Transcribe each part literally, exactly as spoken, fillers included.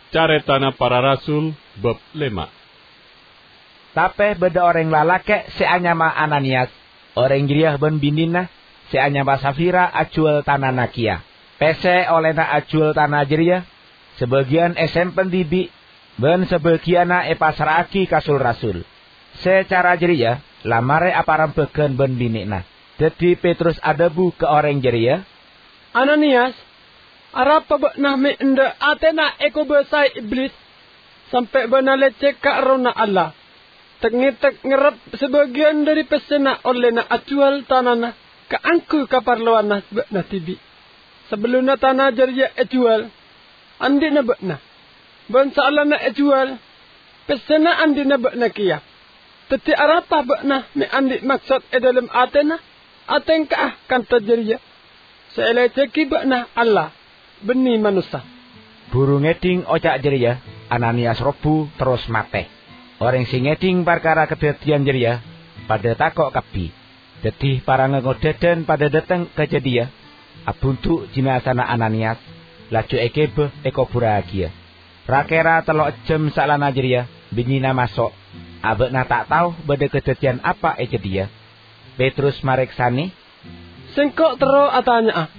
Caretana para rasul bab lima. Tapi beda orang lalake seanyama Ananias, orang jiriah ben bindina seanyama Safira acuel tanah nakia. Pese olehna acuel tanah jiriah, sebagian esem pendibi, ben sebagiana epasraki kasul rasul. Secara jiriah, lamare aparampekeun ben binina. Jadi Petrus adabu ke orang jiriah. Ananias, arapa bakna me enda atena eko besai iblis sampai bana lecek ka rona Allah. Tengitek ngerap sebagian dari pesena oleh na acual tanana ka angku kaparluana bakna tibi. Sebelumna tanah jarja acual, andi na bakna. Bansa Allah na acual, pesena andi na bakna kia. Teti arapa bakna me andi maksud e dalam atena, aten ka ah kanta jarja. Seeleceki bakna Allah. Beni manusia. Burung ngeding ocak jeria, Ananias robu terus mate. Orang sing ngeding perkara kedadian jeria, pada takok kabi. Dedih para ngegodeden pada dateng kejadian. Abuntu jinasana Ananias, laju ekebe eko buragia. Rakera telok jem salana jeria, binyina masuk. Abekna tak tahu pada kedadian apa eje dia. Petrus mareksani. Sengkok tero atanya ah.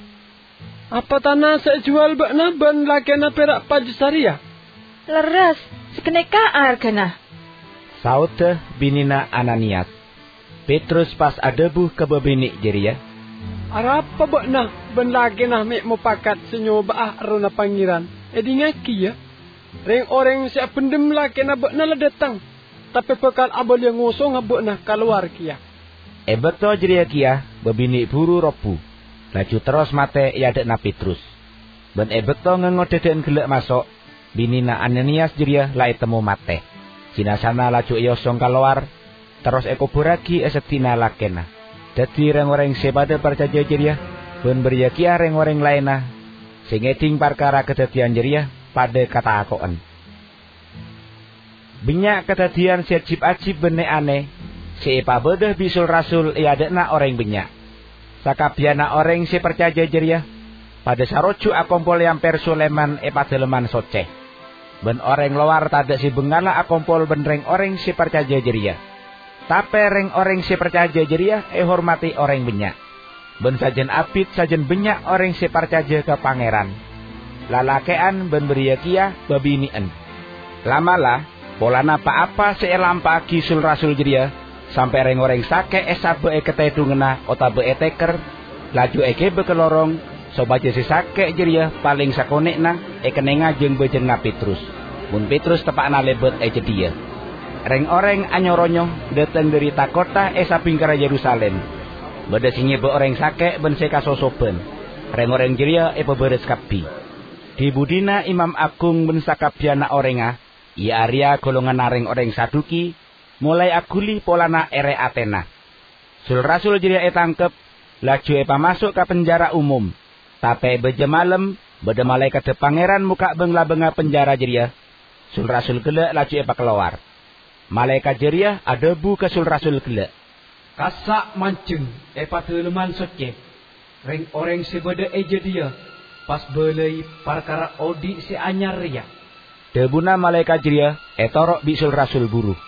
Apa tanah saya jual bakna ban lakena perak pajusaria? Leres, sekeneka argana. Saute binina Ananias. Petrus pas adebu ke bebinik jeria. Arapa bakna ban lakena mek mupakat senyoba ah rona pangiran. Edi ngaki ya. Reng orang siap pendem lakena bakna la datang. Tapi bekal abal yang ngosong bakna keluar kia. E beto jeria kia bebinik buru robu. Laju terus mate yadekna Petrus. Ben ebekto ngengodeden gelek masuk. Binina Ananias jeria lai temu mate. Jinasana laju yosong keluar. Terus eko buragi esetina lakena. Dadi reng-oreng sepada percaya jeria. Ben beryakia reng-oreng lainah. Singeding perkara kedadian jeria pada kata akoen. Binyak kedadian siajib ajib bene aneh. Seipa bedah bisul rasul yadekna orang binyak. Sakabiana orang si percaya jeria pada saroju akompol yang persuleman epadeleman soceh. Ben orang luar tada si bengala akompol ben reng orang si percaya jeria. Tapi reng orang si percaya jeria e hormati orang benyak. Ben sajen abid sajen benyak orang si percaya ke pangeran. Lalakean ben beriakia babinien. Lamalah polana apa-apa seelampa kisul rasul jeria. Sampai reng-oreng sake esabe e ketedungena otabe e teker. Laju eke bekelorong. Sobaja si sake jeria paling sakonekna e kenenga jeng bejenga Petrus. Mun Petrus tepakna lebet e jedia. Reng-oreng anyoronyo dateng dari takota e sapingkara Yerusalem. Beda sinyebe oreng sake ben seka sosoben. Reng-oreng jeria e peberes kapi. Di budina Imam Agung ben sakabiana orenga. Ia aria golongan areng oreng saduki. Mulai aguli polana ere Atena. Sul rasul jeria etangkep, laju epa masuk ke penjara umum. Tapi beje malem, beda malaikat de pangeran muka bengla benga penjara jeria. Sul rasul gelek laju epa keluar. Malaikat jeria adebu ke sul rasul gelek. Kasak mancing epa teleman soce. Reng orang sebeda eje dia. Pas belai perkara odi si anyar ria. Debuna malaikat jeria etorok bisul rasul buruh.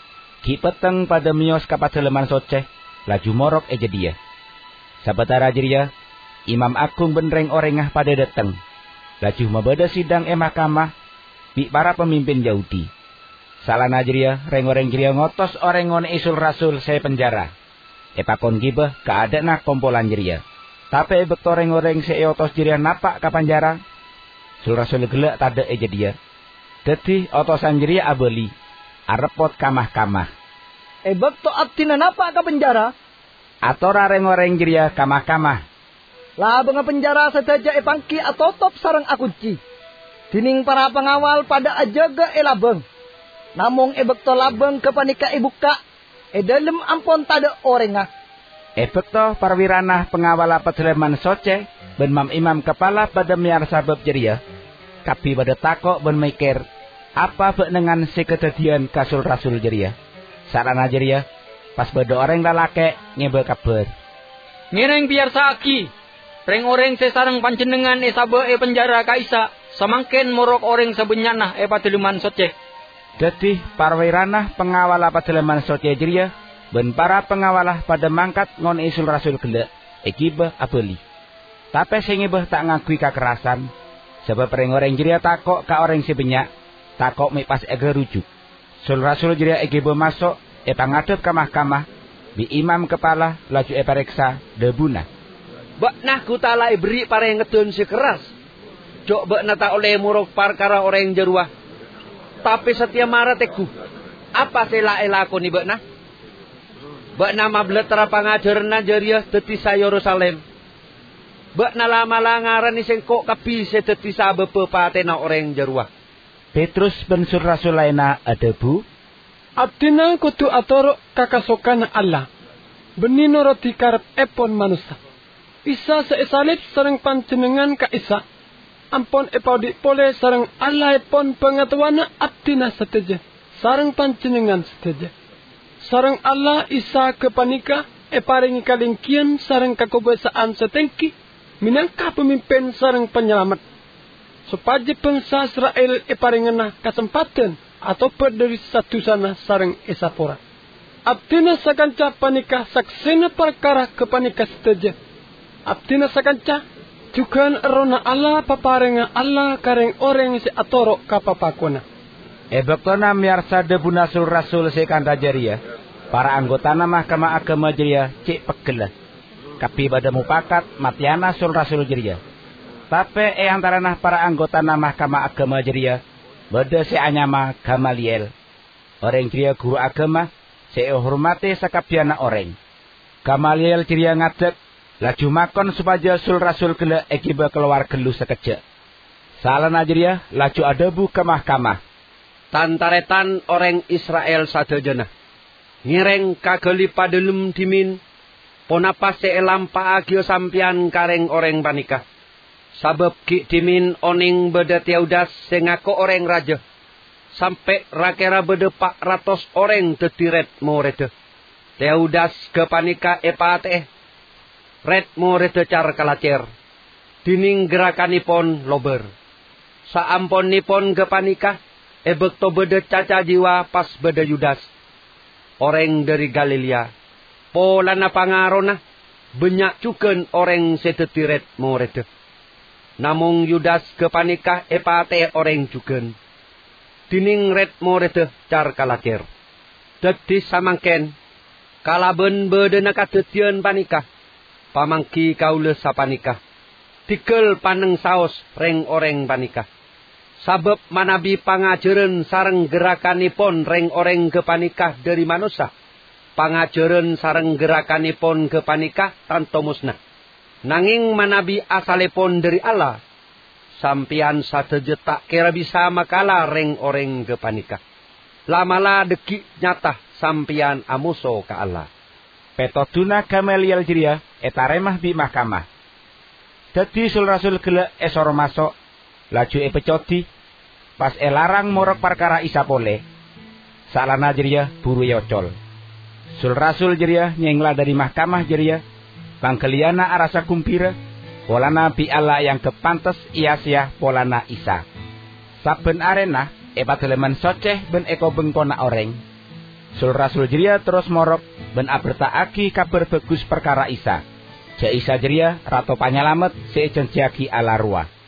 Ki peteng pada mios kapateleman soceh, laju morok eje dia. Sabatara jeria, Imam Agung benreng orengah pada dateng. Laju mabada sidang e mahkamah, bi para pemimpin Yahudi. Salana jeria, reng-oreng jeria ngotos orang ngone isul rasul saya penjara. E pakon gibah keadana kompolan jeria. Tapi bekto reng-oreng saya otos jeria napak ke penjara. Sul rasul gelek tada eje dia. Dadi otosan jeria abeli. Arepot kamah-kamah. Ebek to abtina napa ka penjara? Atora reng-oreng jeria kamah-kamah. Labeng penjara sedaja epangki atotop sarang akunci. Dining para pengawal pada ajaga elabeng. Namung ebek to labeng kepanika ibuka. E dalem ampon tada orengah. Ebek to parwirana pengawal peteleman soce. Ben mam imam kepala pada miar sabab jeria. Kapi pada takok ben mikir. Apa benengan si kedadian kasul rasul jeria. Sarana jeria. Pas beda orang lalake ngebe kabar. Ngereng biar saki. Reng-oreng sesarang panjenengan esabe e penjara kaisa. Samangken morok orang sebenyana e pateleman soceh. Dadi parwiranah pengawala pateleman soceh jeria ben para pengawalah pada mangkat ngon isul rasul gelek ekibah abeli. Tapi sing ibah tak ngakui kekerasan sebab orang-orang jeria takok ka orang sebenyak takok mi pas ege rujuk. Sul rasul jeria ekibah masuk e pangadep ke mahkamah bi imam kepala laju e pareksa debuna. Bak nah kutala beri pareng ngedon si keras. Jok bak na tak oleh murok perkara orang jeruah. Tapi setia marah teku. Apa sela elako ni bak nah? Bak nama beletara pangajaran jeria tetisa Yerusalem. Bak na lama langaran ni sengkok kapi se tetisa bepe patena orang jeruah. Petrus ben sur rasul laina adebu. Abdina kutu atorok kakasokan Allah. Benino roti karep epon manusia. Isa seesalib sareng panjenengan ka Isa. Ampon epaudi pole sareng Allah epon pengetahuan abdina seteja. Sareng panjenengan seteja. Sareng Allah Isa kepanika eparingi kalingkian sareng kakobesaan setengki. Minangka pemimpin sareng penyelamat. Supaya bangsa Israel eparingena kesempatan atau berdiri satu sana sareng esapora. Abdina sakanca panika saksena perkara kepanika seteja. Abdina sakanca juga rona Allah paparenga Allah kareng orang si atorok kapapakona. Ebektona miarsa debuna sul rasul sekanda jeria. Para anggota mahkamah agama jeria cek pegela. Kapi pada mupakat matiana sul rasul jeria. Tapi e antara nah para anggota mahkamah agama jeria. Bada si anyama Gamaliel. Orang jeria guru agama. Se hormati sakabiana orang. Gamaliel jeria ngadep. Laju makon supaya sul rasul gele ekiba keluar gelu sekejap. Salah najeria laju adebu ke mahkamah. Tantaretan orang Israel sadajana. Ngireng kageli padelum dimin. Ponapa seelam paagyo sampian kareng orang panika. Sabab ki dimin oning beda tiaudas sengako orang raja. Sampai rakera beda pak ratos orang tetiret morete. Tiaudas ke panika epate. Red mo retecar kalacer. Dining gerakanipon lober. Saampon nipon kepanika. Ebek to beda caca jiwa pas beda Yudas. Orang dari Galilea. Polana pangarona. Banyak cuken orang setetiret mo rete. Namung Yudas kepanika epate orang cuken. Dining red mo rete car kalacer. Dadi samangken. Kalaben beda nakatetian panika. Pamangki kaula sapanika. Tikel paneng saos reng oreng panika. Sabab manabi pangajaran sareng gerakanipon reng oreng kepanika dari manusia. Pangajaran sareng gerakanipon kepanika tanto musnah. Nanging manabi asalepon dari Allah. Sampian sateje tak kira bisa makala reng oreng kepanika. Lamala deki nyata sampian amuso ka Allah. Petoduna Gamaliel jeria etaremah bi mahkamah. Dadi sul rasul gelek esoro masuk. Laju e pecodi. Pas e larang morok perkara Isa pole. Salana jeria buru yocol. Sul rasul jeria nyengla dari mahkamah jeria. Pangkeliana arasa kumpira. Polana bi Allah yang kepantes iya-sia polana Isa. Saben arena e pateleman soceh ben eko bengkona oreng. Sul rasul jeria terus morok ben abertaaki kabar bagus perkara Isa. Ja Isa jeria rato panyalamet sejenjaki ala ruah.